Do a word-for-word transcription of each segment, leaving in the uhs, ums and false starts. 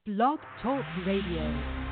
Blog Talk Radio.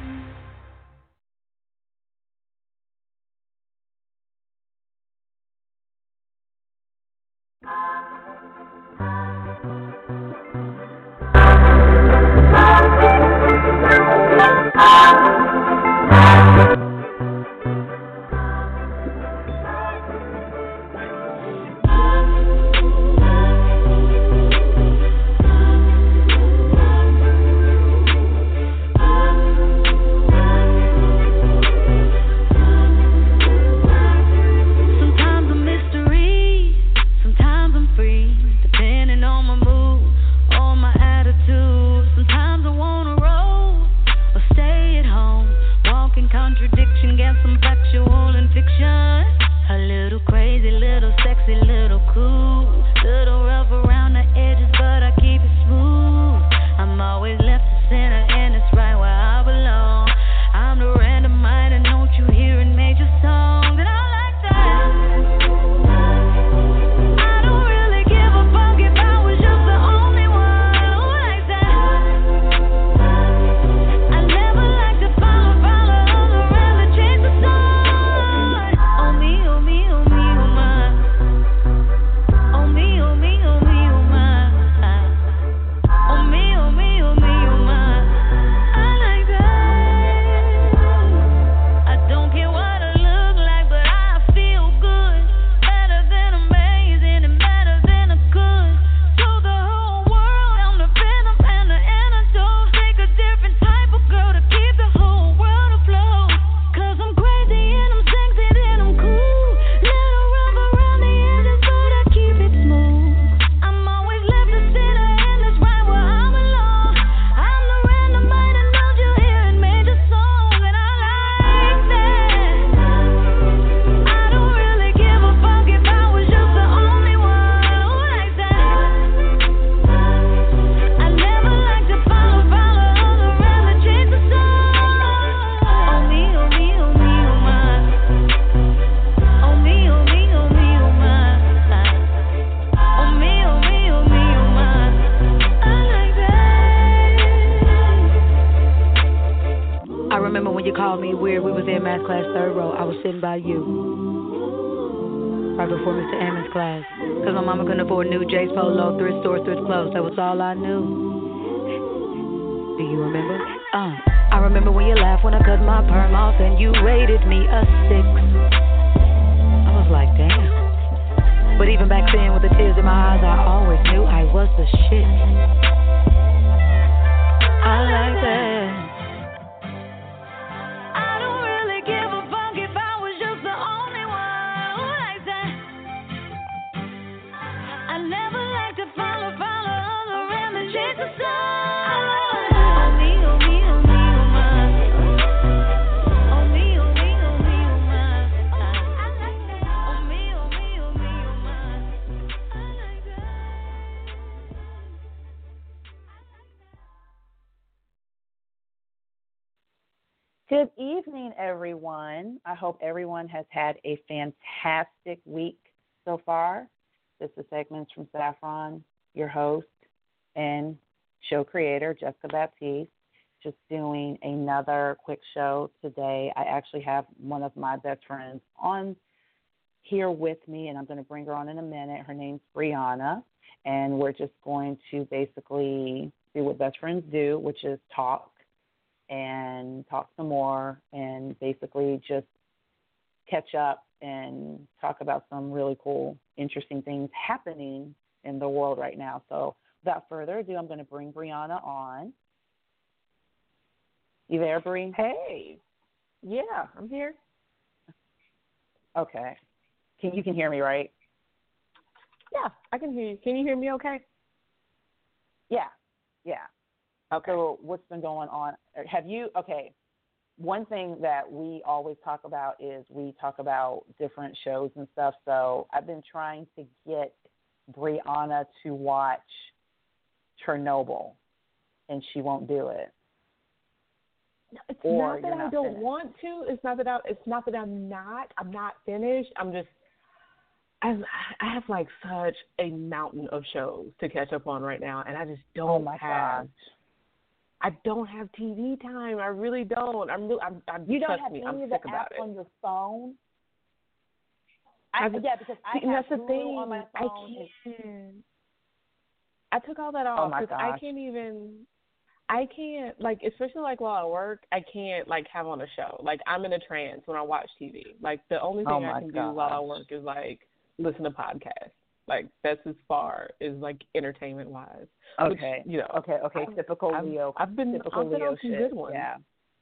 All I knew. Do you remember? Uh, I remember when you laughed when I cut my perm off and you rated me a six. I was like, damn. But even back then with the tears in my eyes, I always knew I was the shit. I like that. Good evening, everyone. I hope everyone has had a fantastic week so far. This is Segments from Saffron, your host and show creator, Jessica Baptiste, just doing another quick show today. I actually have one of my best friends on here with me, and I'm going to bring her on in a minute. Her name's Brianna, and we're just going to basically do what best friends do, which is talk. And talk some more and basically just catch up and talk about some really cool, interesting things happening in the world right now. So without further ado, I'm going to bring Brianna on. You there, Bri? Hey. Yeah, I'm here. Okay. Can You can hear me, right? Yeah, I can hear you. Can you hear me okay? Yeah, yeah. Okay. So what's been going on? Have you, okay, one thing that we always talk about is we talk about different shows and stuff. So I've been trying to get Brianna to watch Chernobyl, and she won't do it. It's or not that I not don't finished. want to. It's not that I. It's not that I'm not. I'm not finished. I'm just. I I have like such a mountain of shows to catch up on right now, and I just don't Oh my have. gosh. I don't have T V time. I really don't. I'm really. I'm. I'm You don't trust have me, any I'm of the sick about apps it. on your phone? I, I've- yeah, because I See, have that's the Hulu thing. on my I phone. can't. I took all that Oh off my because gosh. I can't even. I can't like, especially like while I work. I can't like have on a show. Like I'm in a trance when I watch T V. Like the only thing Oh I my can do while I gosh. work is like listen to podcasts. Like that's as far as like entertainment wise. Okay. Which, you know. Okay. Okay. I've, typical I've, Leo. I've been. typical I've been Leo on some shit. good ones. Yeah.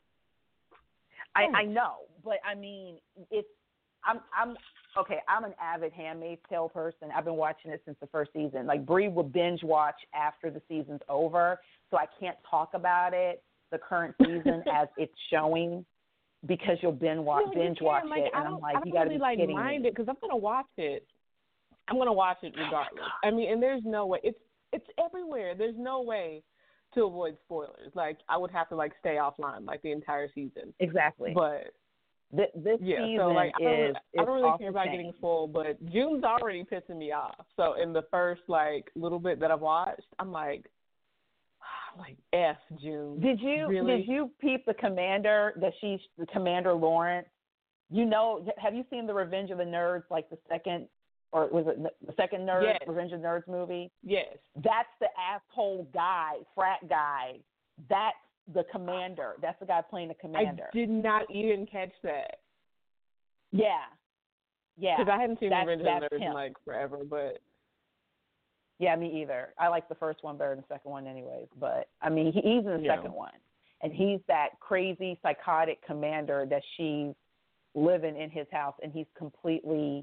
I I know, but I mean, it's I'm I'm okay. I'm an avid Handmaid's Tale person. I've been watching it since the first season. Like Bree will binge watch after the season's over, so I can't talk about it, the current season as it's showing, because you'll binge watch No, binge you watch can. Like, it, I and don't, I'm like, I don't you got to really be like kidding mind me. it because I'm gonna watch it. I'm gonna watch it regardless. I mean, and there's no way. It's it's everywhere. There's no way to avoid spoilers. Like I would have to like stay offline like the entire season. Exactly. But Th- this yeah, season so like I don't, is I don't really off care the about chain. getting full, but June's already pissing me off. So in the first like little bit that I've watched, I'm like, I'm like F June. Did you really? did you peep the commander that she's the Commander Lawrence? You know, have you seen the Revenge of the Nerds, like the second, or was it the second Nerds, Yes. Revenge of the Nerds movie? Yes. That's the asshole guy, frat guy. That's the commander. That's the guy playing the commander. I did not even catch that. Yeah. Yeah. Because I hadn't seen That's- Revenge of the that's Nerds in him. like forever, but Yeah, me either. I like the first one better than the second one anyways. But, I mean, he, he's in the Yeah. second one. And he's that crazy, psychotic commander that she's living in his house, and he's completely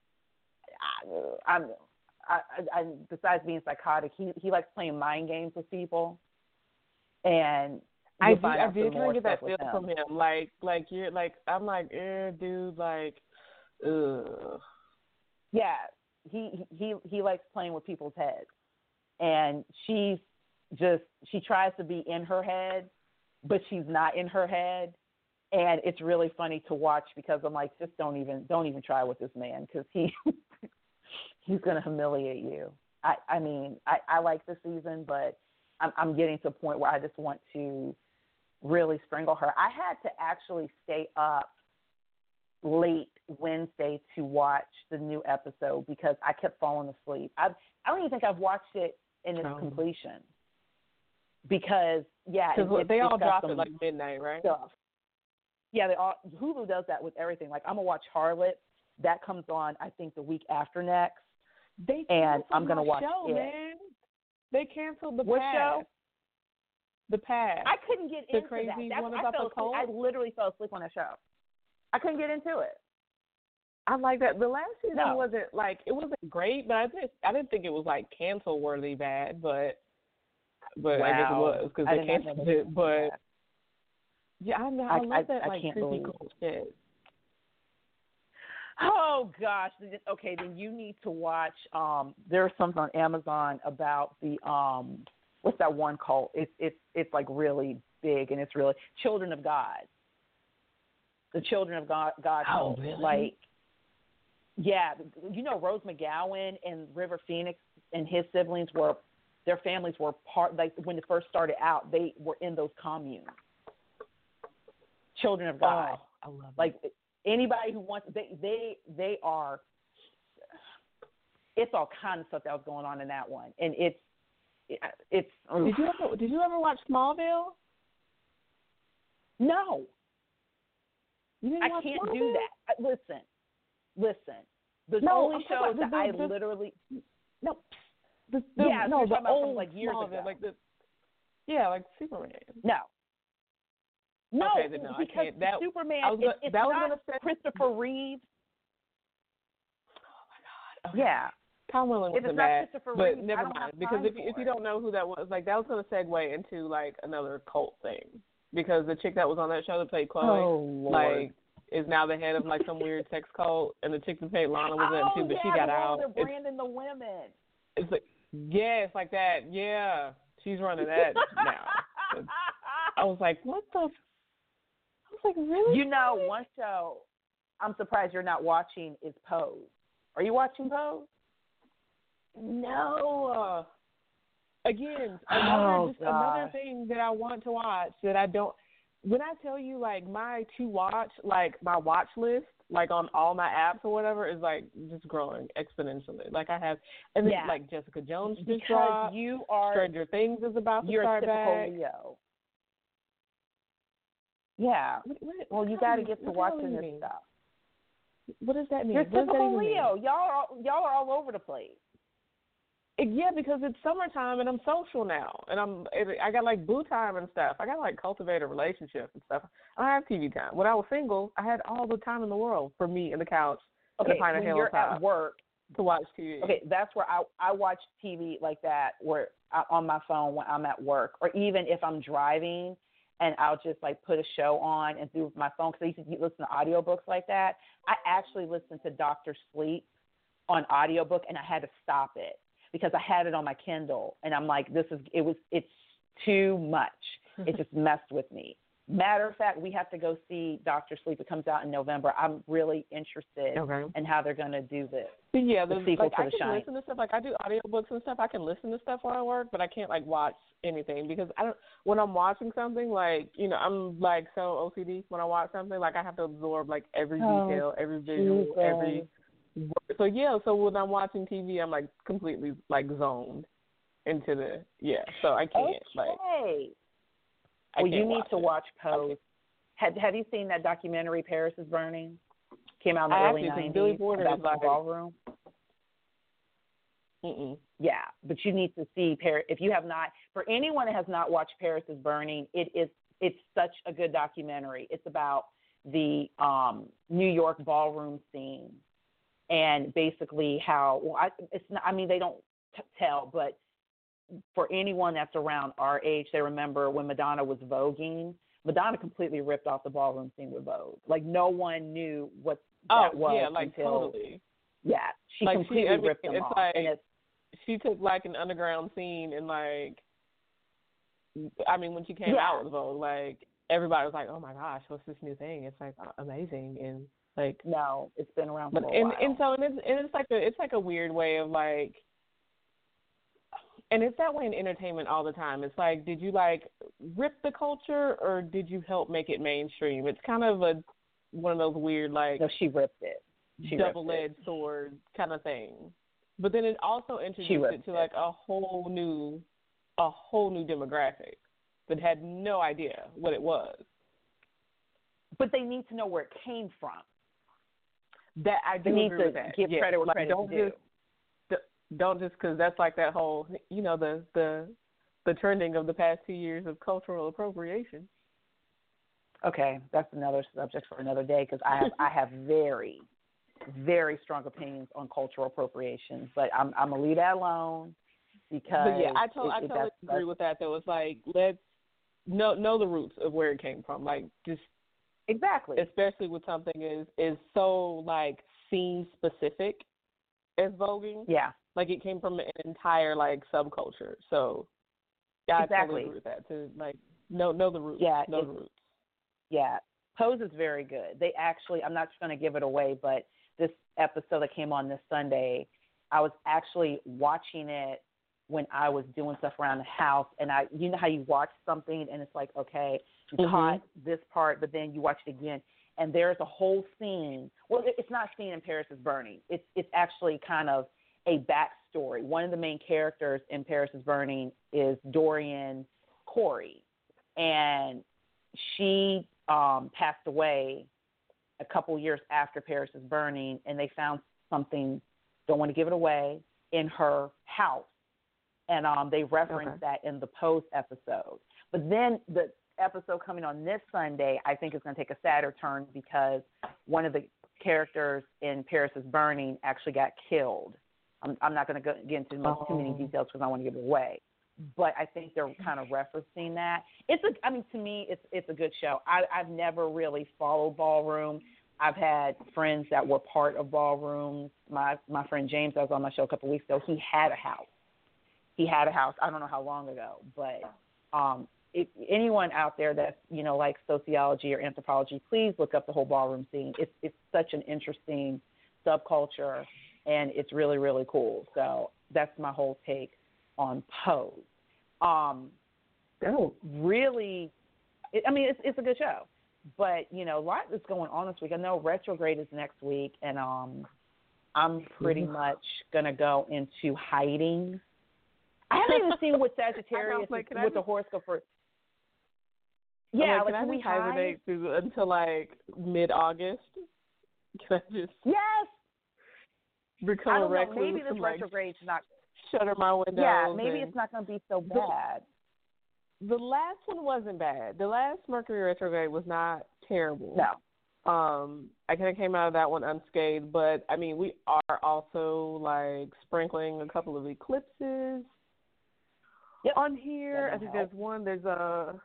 I, I'm, I, I, besides being psychotic, he, he likes playing mind games with people. And I you'll did, find I out did some kind more of get that stuff feel with from him. Like, like you're like, I'm like, eh, dude, like, ugh. Yeah, he he he likes playing with people's heads, and she's just she tries to be in her head, but she's not in her head, and it's really funny to watch because I'm like, just don't even don't even try with this man because he he's gonna humiliate you. I I mean I I like this season, but I'm I'm getting to a point where I just want to really strangle her. I had to actually stay up late Wednesday to watch the new episode because I kept falling asleep. I I don't even think I've watched it in its Oh. completion because yeah, it, Because it, they it's all got drop some at like midnight, right? stuff. Yeah, they all Hulu does that with everything. Like I'm gonna watch Harlot. That comes on I think the week after next. They And canceled I'm gonna my watch show, it. man. They canceled the What Pass. show? The Pass. I couldn't get The into crazy that. That's, one I about fell the asleep. cult? I literally fell asleep on that show. I couldn't get into it. I like that. The last season No. wasn't like it wasn't great, but I didn't I didn't think it was like cancel worthy bad, but but I guess it Wow. was because I they did not know canceled they it. canceled But that. yeah, I know. I- I, love I- that I like can't creepy believe cult shit. Oh gosh. Okay, then you need to watch. Um, there's something on Amazon about the um, what's that one called? It's it's it's like really big and it's really Children of God. The Children of God. God Oh, cult. really? Like, yeah, you know Rose McGowan and River Phoenix and his siblings were, their families were part. Like when it first started out, they were in those communes. Children of God. Oh, I love it. Like anybody who wants, they they they are. It's all kinds of stuff that was going on in that one, and it's it's. Did you ever Did you ever watch Smallville? No, You didn't I watch can't Smallville? do that. I- Listen, listen. The No, only I'm talking shows about that the- I the- literally No, the, the, Yeah, no, you're the talking about from, old like, years Smallville, ago. like the yeah, like Superman. no. No, Okay, then no, I because can't. That- Superman, I was it's, gonna- it's that was not gonna say- Christopher Reeve. Okay. Yeah, Tom Welling If it's wasn't not bad, Christopher but Reeve, never I don't mind. have Because time if you, if for you it. don't know who that was, like that was going to segue into like another cult thing. Because the chick that was on that show that played Chloe, Oh, Lord. like, is now the head of like some weird sex cult, and the chick that played Lana was in oh, it too, but yeah, she got the out. They're It's, branding the women. it's like yeah, it's like that. Yeah, she's running that now. I was like, what the? I was like, really? You know, one show I'm surprised you're not watching is Pose. Are you watching Pose? No. again, another Oh, just another gosh. thing that I want to watch that I don't. When I tell you, like, my to watch, like my watch list, like on all my apps or whatever, is like just growing exponentially. Like I have, and then Yeah. like Jessica Jones just Because dropped. you are Stranger Things is about to you're a start typical back. Leo. Yeah. What, what, Well, you what got to do get to what the hell do watching you this mean? stuff. What does that mean? You're What does that typical even mean? Leo. Y'all are y'all are all over the place. Yeah, because it's summertime and I'm social now, and I'm I got like boo time and stuff. I got like cultivate a relationship and stuff. I don't have T V time. When I was single, I had all the time in the world for me in the couch Okay, and a pint of when Halo you're Top at work, to watch T V. okay, that's where I I watch T V like that, where I, on my phone when I'm at work, or even if I'm driving, and I'll just like put a show on and through my phone because I used to listen to audiobooks like that. I actually listened to Doctor Sleep on audiobook, and I had to stop it because I had it on my Kindle, and I'm like, this is it was it's too much. It just messed with me. Matter of fact, we have to go see Doctor Sleep. It comes out in November. I'm really interested Okay. in how they're going to do this. But yeah, The there's, sequel like to I The can Shining. listen to stuff. Like I do audiobooks and stuff. I can listen to stuff while I work, but I can't like watch anything because I don't. When I'm watching something, like you know, I'm like so O C D when I watch something. Like I have to absorb like every Oh, detail, every visual, Jesus. every. So yeah, so when I'm watching T V, I'm like completely like zoned into the yeah. So I can't Okay. like. I Well, can't you need watch to it. watch Pose. Have Have you seen that documentary, Paris is Burning? Came out in the I early actually, 'cause nineties Billy Porter about is the like- ballroom. Mm-mm. Yeah, but you need to see Paris. If you have not, for anyone that has not watched Paris is Burning, it is it's such a good documentary. It's about the um, New York ballroom scene and basically how. Well, I, it's not. I mean, they don't t- tell, but for anyone that's around our age, they remember when Madonna was voguing. Madonna completely ripped off the ballroom scene with Vogue. Like no one knew what that Oh was yeah, like until totally. yeah, she Like, she- completely I mean, ripped them it's off. like- and it's She took like an underground scene and like, I mean, when she came Yeah. out with Vogue, like everybody was like, "Oh my gosh, what's this new thing?" It's like amazing and like, no, it's been around but for a and while. and so and it's and it's like a it's like a weird way of like, and it's that way in entertainment all the time. It's like, did you like rip the culture or did you help make it mainstream? It's kind of a one of those weird like no, she ripped it. She ripped it. double-edged sword kind of thing. But then it also introduced ripped it to it. like a whole new, a whole new demographic that had no idea what it was. But they need to know where it came from. That I They do need agree to with that. give Yeah. credit where like, credit's don't due. just d- don't just because that's like that whole you know the the the trending of the past two years of cultural appropriation. Okay, that's another subject for another day because I have I have very, very strong opinions on cultural appropriation. But I'm I'm gonna leave that alone because But yeah, I, to- it, I it, totally that's, agree that's, with that. Though it's like let's know know the roots of where it came from. Like just exactly. especially with something is is so like scene specific as voguing. Yeah, Like it came from an entire like subculture. So yeah, I Exactly. totally agree with that. To like know know the roots. Yeah, know the it's- roots. yeah. Pose is very good. They actually, I'm not just going to give it away, but this episode that came on this Sunday, I was actually watching it when I was doing stuff around the house, and I, you know how you watch something and it's like, okay, you Mhm. caught this part, but then you watch it again, and there's a whole scene. Well, it- it's not a scene in Paris is Burning. It's it's actually kind of a backstory. One of the main characters in Paris is Burning is Dorian Corey, and she um, passed away a couple years after Paris is Burning, and they found something, don't want to give it away, in her house. And um, they referenced Okay. that in the Pose episode. But then the episode coming on this Sunday, I think is going to take a sadder turn because one of the characters in Paris is Burning actually got killed. I'm, I'm not going to get into much, too many Oh. details because I don't want to give it away. But I think they're kind of referencing that. It's a, I mean, to me, it's it's a good show. I, I've never really followed ballroom. I've had friends that were part of ballrooms. My my friend James, that was on my show a couple of weeks ago. He had a house. He had a house. I don't know how long ago, but um, if anyone out there that's you know like sociology or anthropology, please look up the whole ballroom scene. It's it's such an interesting subculture, and it's really really cool. So that's my whole take on Pose. Um, Oh. really, it, I mean, it's it's a good show, but you know, a lot is going on this week. I know retrograde is next week, and um, I'm pretty much gonna go into hiding. I haven't even seen what Sagittarius like, is, with the horoscope for. Yeah, like, like, can can I we just hide? hibernate through until like mid-August? Can I just Yes. become I a don't know. recluse Maybe this and like retrograde's not. shutter my windows? Yeah, maybe and... it's not going to be so bad. The last one wasn't bad. The last Mercury retrograde was not terrible. No. Um, I kind of came out of that one unscathed, but I mean, we are also like sprinkling a couple of eclipses Yep. on here. I think help. there's one. There's a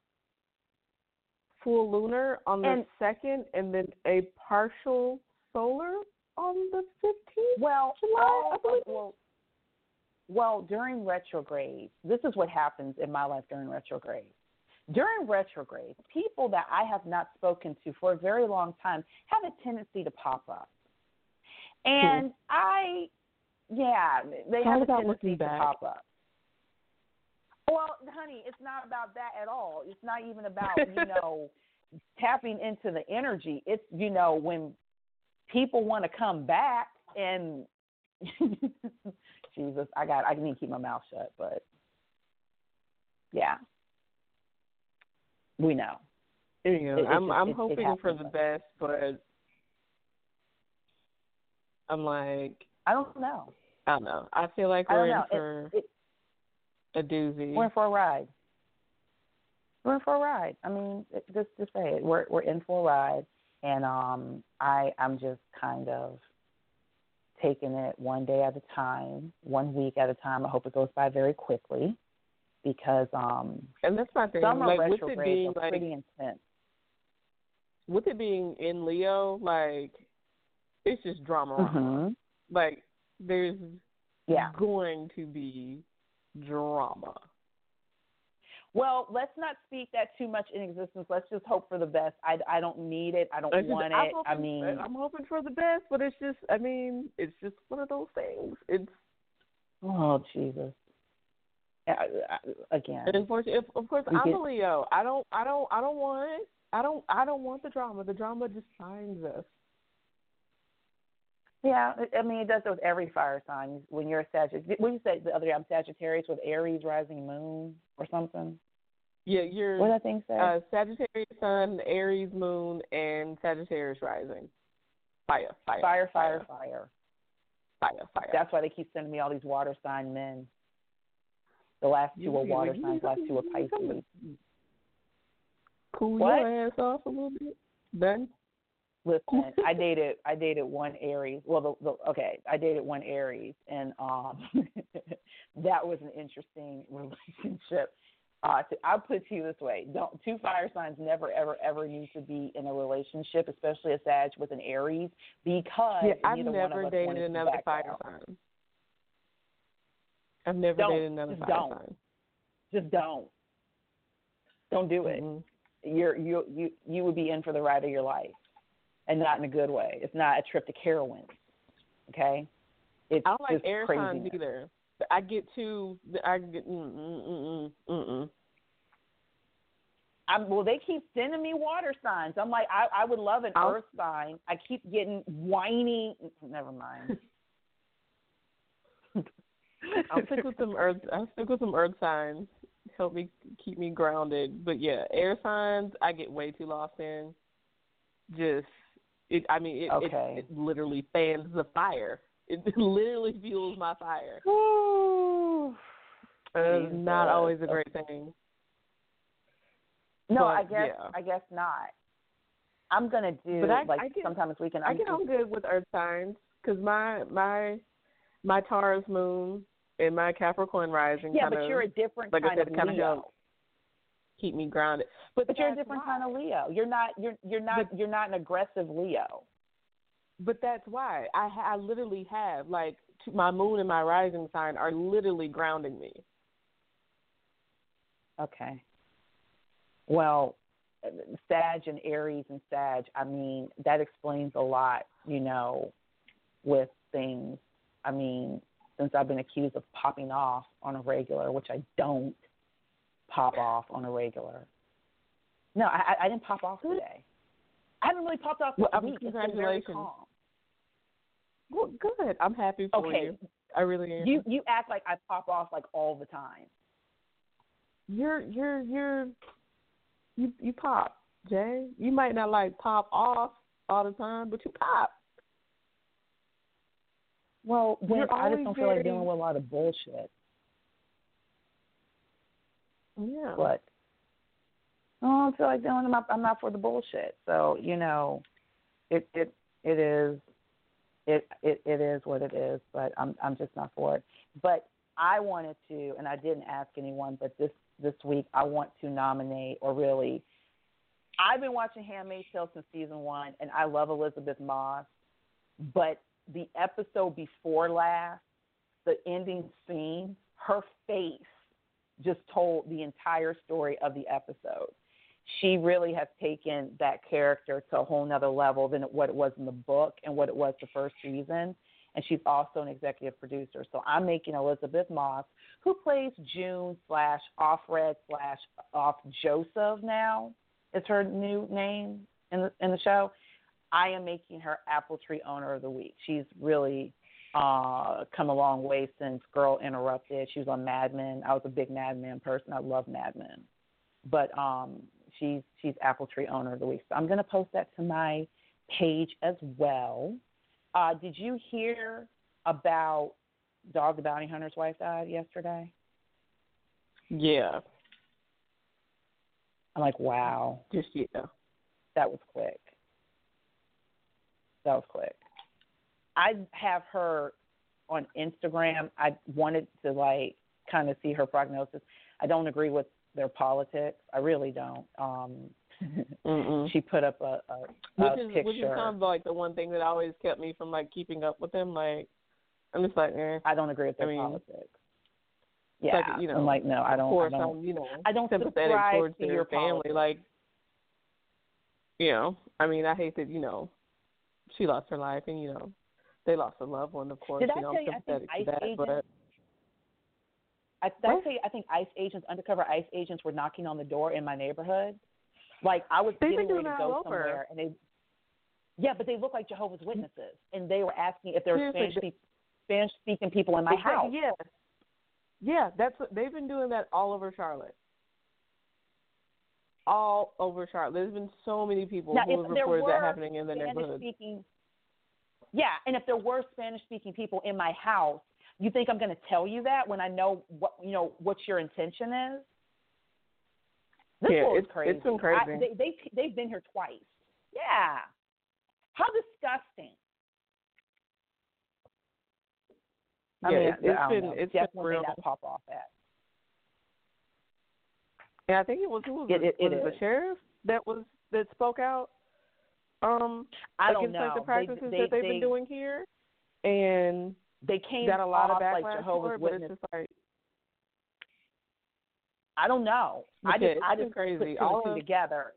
full lunar on the and, second, and then a partial solar on the fifteenth. Well, July, all, I believe. well, well, during retrograde, this is what happens in my life during retrograde. During retrograde, people that I have not spoken to for a very long time have a tendency to pop up. And hmm. I, yeah, they How have a about tendency to back? pop up. Well, honey, it's not about that at all. It's not even about, you know, tapping into the energy. It's, you know, when people want to come back and Jesus, I got I need to keep my mouth shut, but yeah. We know. There you go. It, I'm it, I'm it, hoping it for the best, but I'm like I don't know. I don't know. I feel like we're in know. for it, it, a doozy. We're in for a ride. We're in for a ride. I mean, it, just to say it, we're we're in for a ride, and um, I I'm just kind of taking it one day at a time, one week at a time. I hope it goes by very quickly, because um, and that's my thing. Summer like with retrogrades it being are like pretty intense. With it being in Leo, like it's just drama. Mm-hmm. Like there's yeah. going to be drama. Well, let's not speak that too much in existence. Let's just hope for the best. I, I don't need it. I don't I just, want I'm it. hoping, I mean, I'm hoping for the best, but it's just, I mean, it's just one of those things. It's oh Jesus. I, I, again, and unfortunately, if, of course, I'm get, a Leo. I don't, I don't, I don't want, I don't, I don't want the drama. The drama just finds us. Yeah, I mean, it does it with every fire sign. When you're a Sagittarius, what did you say the other day? I'm Sagittarius with Aries rising moon or something. Yeah, you're. What did that thing say? Uh, Sagittarius sun, Aries moon, and Sagittarius rising. Fire, fire, fire, fire, fire, fire, fire. That's why they keep sending me all these water sign men. The last two are water signs. The last two are Pisces. Cool what? your ass off a little bit. Done. Listen, I dated I dated one Aries. Well, the, the, okay, I dated one Aries, and um, that was an interesting relationship. Uh, to, I'll put it to you this way: don't two fire signs never, ever, ever need to be in a relationship, especially a Sag with an Aries, because yeah, I've neither never one of us dated another fire out. sign. I've never don't, dated another just fire don't. sign. Just don't. Don't do it. Mm-hmm. You're you you you would be in for the ride of your life. And not in a good way. It's not a trip to Carowinds, okay? It's I don't like just air craziness. signs either. I get too. I get. Mm mm mm mm mm. I'm, well, they keep sending me water signs. I'm like, I, I would love an I'll, earth sign. I keep getting whiny. Never mind. I'll stick with some earth. I'll stick with some earth signs. Help me keep me grounded. But yeah, air signs I get way too lost in. Just. It, I mean, it, okay. it, it literally fans the fire. It literally fuels my fire. Ooh, it's not always a great thing. No, but, I guess yeah. I guess not. I'm gonna do but I, like I get, sometime this weekend. I I'm get on good with earth signs because my my my Taurus moon and my Capricorn rising. Yeah, kinda, but you're a different like kind I said, of kind Leo. of help keep me grounded. But, but you're a different why. kind of Leo. You're not. You're you're not. But, you're not an aggressive Leo. But that's why I I literally have like my moon and my rising sign are literally grounding me. Okay. Well, Sag and Aries and Sag, I mean, that explains a lot, you know, with things. I mean, since I've been accused of popping off on a regular, which I don't pop off on a regular. No, I, I didn't pop off today. I haven't really popped off this well, week. Congratulations. It's been very calm. Well, good. I'm happy for okay. you. I really am. You you act like I pop off like all the time. You're you're you're you you pop, Jay. You might not like pop off all the time, but you pop. Well, when You're I just don't feel very... like dealing with a lot of bullshit. Yeah. What? I don't feel like dealing. I'm not, I'm not for the bullshit. So you know, it it it is. It, it it is what it is, but I'm I'm just not for it. But I wanted to, and I didn't ask anyone, but this, this week I want to nominate, or really, I've been watching Handmaid's Tale since season one, and I love Elizabeth Moss, but the episode before last, the ending scene, her face just told the entire story of the episode. She really has taken that character to a whole nother level than what it was in the book and what it was the first season. And she's also an executive producer. So I'm making Elizabeth Moss, who plays June slash Offred slash Off Joseph now, is her new name in the, in the show. I am making her Apple Tree Owner of the Week. She's really uh, come a long way since Girl Interrupted. She was on Mad Men. I was a big Mad Men person. I love Mad Men. But um, she's she's Apple Tree Owner of the Week. So I'm going to post that to my page as well. Uh, did you hear about Dog the Bounty Hunter's wife died yesterday? Yeah. I'm like, wow. Just yeah. That was quick. That was quick. I have her on Instagram. I wanted to, like, kind of see her prognosis. I don't agree with their politics. I really don't. Um, she put up a, a, a which is, picture. Which is kind of like the one thing that always kept me from, like, keeping up with them. Like, I'm just like, eh. I don't agree with their I mean, politics. Yeah, like, you know, I'm like, no, I don't. Of course, I don't, I'm, you know, I don't sympathetic towards to their your family. politics. Like, you know, I mean, I hate that, you know, she lost her life and, you know, they lost a loved one, of course. Did you I know, tell I'm you, I think sympathetic ICE to that, agents, but... I, did I tell you, I think ICE agents, undercover ICE agents were knocking on the door in my neighborhood. Like, I was They've getting been ready doing to that go all over. somewhere, and they, yeah, but they look like Jehovah's Witnesses, and they were asking if there were Spanish, Seriously, Spanish speaking people in my exactly, house. Yeah, yeah, that's what, they've been doing that all over Charlotte. All over Charlotte. There's been so many people Now, who have reported that happening in their neighborhood. Speaking, yeah, and if there were Spanish speaking people in my house, you think I'm going to tell you that when I know what you know what your intention is? This yeah, is it's, crazy. it's been crazy. I, they, they they've been here twice. Yeah, how disgusting. I yeah, mean, it's, it's I been know. it's definitely been real. Not pop off at. Yeah, I think it was who was it, it, it, was it it the sheriff that was that spoke out. Um, I don't against know. like the practices they, they, that they've they, been doing here, and they came got a lot of off backlash like Jehovah's for it, but Witnesses. it's just like I don't know. I yeah, just I just crazy. put two All and two of, together.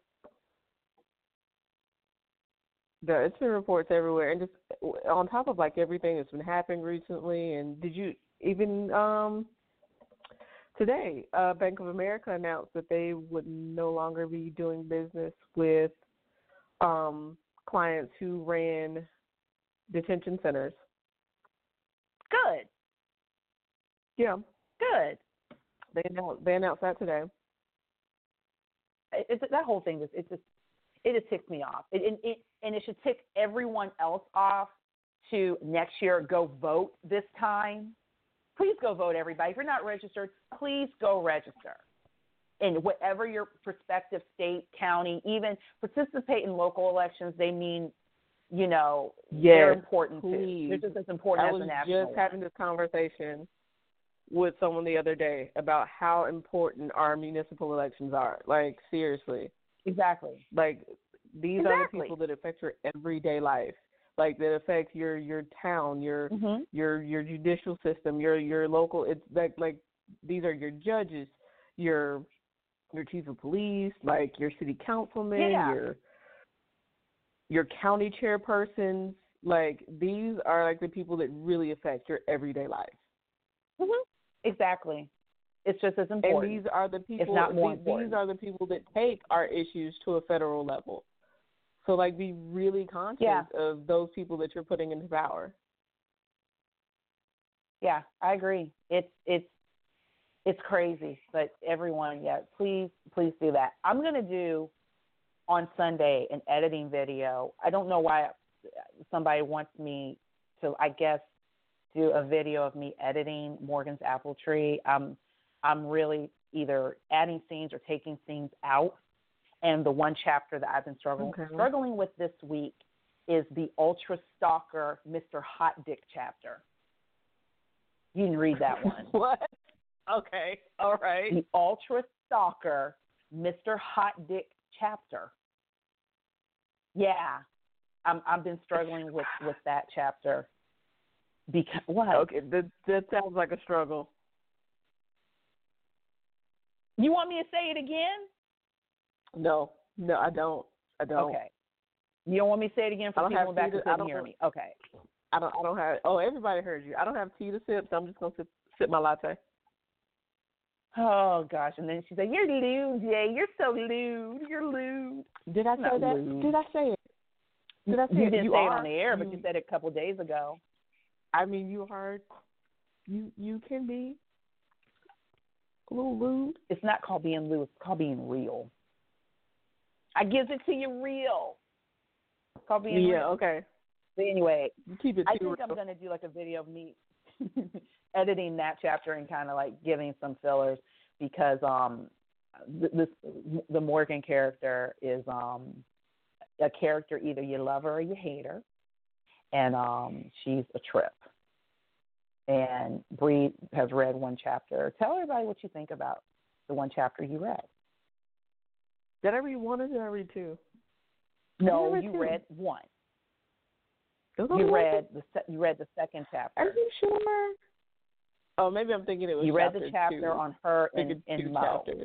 Yeah, it's been reports everywhere, and just on top of like everything that's been happening recently. And did you even um, today, uh, Bank of America announced that they would no longer be doing business with um, clients who ran detention centers. Good. Yeah, Good. they announced they announced that today. It, it, that whole thing just it just it just ticks me off. It, it, it and it should tick everyone else off to next year go vote this time. Please go vote, everybody. If you're not registered, please go register. In whatever your prospective state, county, even participate in local elections. They mean, you know, Yes, they're important please. too. They're just as important I as was the national just having this conversation with someone the other day about how important our municipal elections are. Like, seriously. Exactly. Like, these exactly. are the people that affect your everyday life. Like, that affect your, your town, your mm-hmm. your your judicial system, your your local. It's like like these are your judges, your your chief of police, like your city councilman, yeah. your your county chairpersons. Like, these are like the people that really affect your everyday life. Mm-hmm. Exactly. It's just as important. And these are the people. If not more these, important. these are the people that take our issues to a federal level. So, like, be really conscious yeah. of those people that you're putting into power. Yeah, I agree. It's it's it's crazy, but everyone, yeah, please please do that. I'm gonna do on Sunday an editing video. I don't know why somebody wants me to, I guess, do a video of me editing Morgan's Apple Tree. Um, I'm really either adding scenes or taking scenes out. And the one chapter that I've been struggling okay. struggling with this week is the Ultra Stalker Mister Hot Dick chapter. You can read that one. What? Okay. All right. The Ultra Stalker Mister Hot Dick chapter. Yeah. I'm, I've been struggling with, with that chapter. Because what? Okay, that, that sounds like a struggle. You want me to say it again? No, no, I don't. I don't. Okay. You don't want me to say it again for people back who couldn't hear me? Okay. I don't. I don't have. Oh, everybody heard you. I don't have tea to sip, so I'm just gonna sip, sip my latte. Oh gosh! And then she said, "You're lewd, Jay. You're so lewd. You're lewd." Did I say that? Lewd. Did I say it? Did I say you it? didn't you say are, it on the air, you, but you said it a couple of days ago. I mean, you heard. You you can be a little lewd. It's not called being lewd. It's called being real. I gives it to you real. It's called being yeah, real. okay. But anyway, you keep it I too think real. I'm going to do like a video of me editing that chapter and kind of like giving some fillers because um, this the Morgan character is um, a character either you love her or you hate her, and um, she's a trip. And Bree has read one chapter. Tell everybody what you think about the one chapter you read. Did I read one or did I read two? No, read you two. read one. Those You are read the se- you read the second chapter. Are you sure? Oh, maybe I'm thinking it was. You read chapter the chapter two. on her I think and, it's two and Mo. chapters.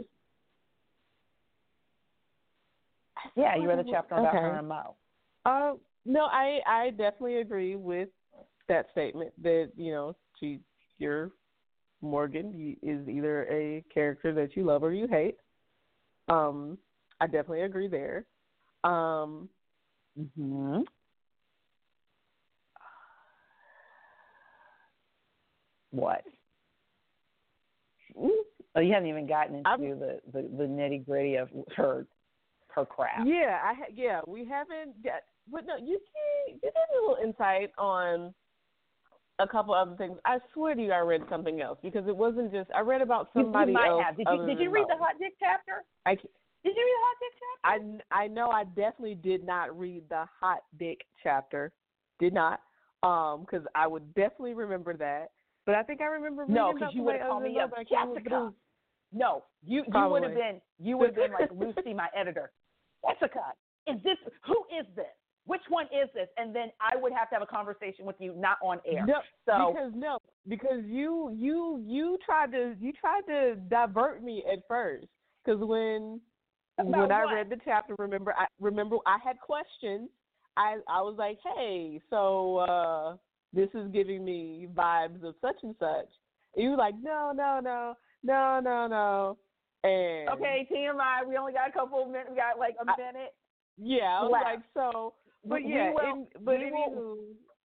Yeah, you read the chapter about okay. her and Mo. Uh, no, I I definitely agree with that statement that you know she your Morgan is either a character that you love or you hate. Um, I definitely agree there. Um. Mm-hmm. What? Oh, you haven't even gotten into I'm, the, the, the nitty gritty of her her crap. Yeah, I yeah, we haven't got, but no, you you did a little insight on a couple other things. I swear to you, I read something else because it wasn't just I read about somebody you, you might else. Have. Did you did you read Mo. the hot dick chapter? I did you read the hot dick chapter? I I know I definitely did not read the hot dick chapter. Did not, um, because I would definitely remember that. But I think I remember reading no, because you would have called me up, Jessica. No, you you would have been you would have been like Lucy, my editor. Jessica, is this who is this? Which one is this? And then I would have to have a conversation with you, not on air. No, so because no, because you you you tried to you tried to divert me at first. Because when when what? I read the chapter, remember I remember I had questions. I I was like, hey, so. uh This is giving me vibes of such and such. And you were like, no, no, no, no, no, no. And okay, T M I, we only got a couple of minutes. We got like a I, minute. Yeah, I was left. like, so, but we yeah, will, in, but we will,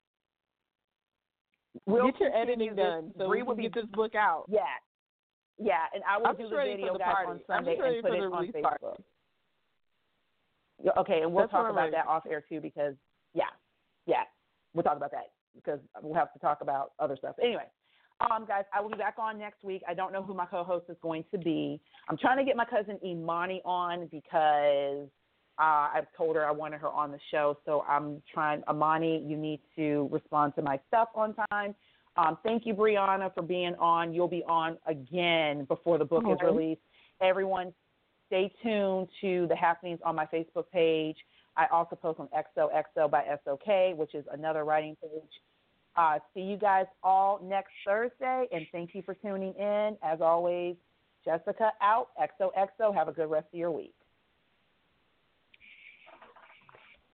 we'll we'll get your editing this. done so Bree we will can be, get this book out. Yeah, yeah, and I will I'm do just the ready video for the guys party. on Sunday I'm just ready and put for it the on release Facebook. party. Yeah, okay, and we'll That's talk what I'm about ready that off air too because yeah, yeah, we'll talk about that because we'll have to talk about other stuff. Anyway. Um, guys, I will be back on next week. I don't know who my co-host is going to be. I'm trying to get my cousin Imani on because uh, I've told her I wanted her on the show. So I'm trying. Imani, you need to respond to my stuff on time. Um, thank you, Brianna, for being on. You'll be on again before the book okay. is released. Everyone, stay tuned to the happenings on my Facebook page. I also post on X O X O by S O K, which is another writing page. Uh, see you guys all next Thursday, and thank you for tuning in. As always, Jessica out. X O X O. Have a good rest of your week.